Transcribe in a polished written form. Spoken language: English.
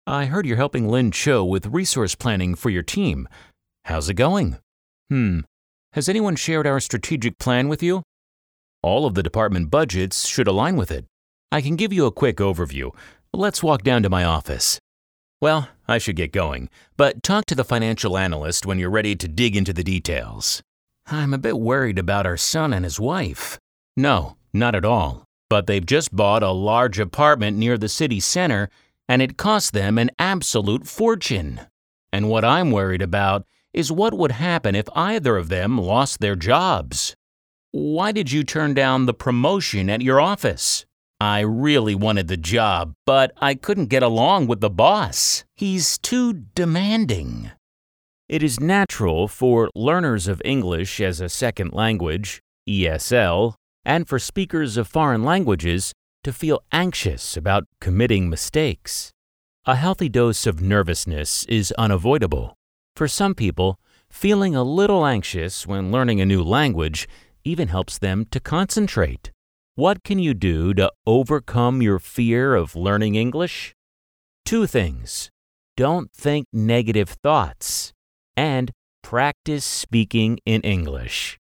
I heard you're helping Lynn Cho with resource planning for your team. How's it going? Has anyone shared our strategic plan with you? All of the department budgets should align with it. I can give you a quick overview. Let's walk down to my office. Well, I should get going, but talk to the financial analyst when you're ready to dig into the details. I'm a bit worried about our son and his wife. No, not at all. But they've just bought a large apartment near the city center, and it cost them an absolute fortune. And what I'm worried about is what would happen if either of them lost their jobs. Why did you turn down the promotion at your office? I really wanted the job, but I couldn't get along with the boss. He's too demanding. It is natural for learners of English as a second language, ESL, and for speakers of foreign languages to feel anxious about committing mistakes. A healthy dose of nervousness is unavoidable. For some people, feeling a little anxious when learning a new language even helps them to concentrate. What can you do to overcome your fear of learning English? 2 things. Don't think negative thoughts, and practice speaking in English.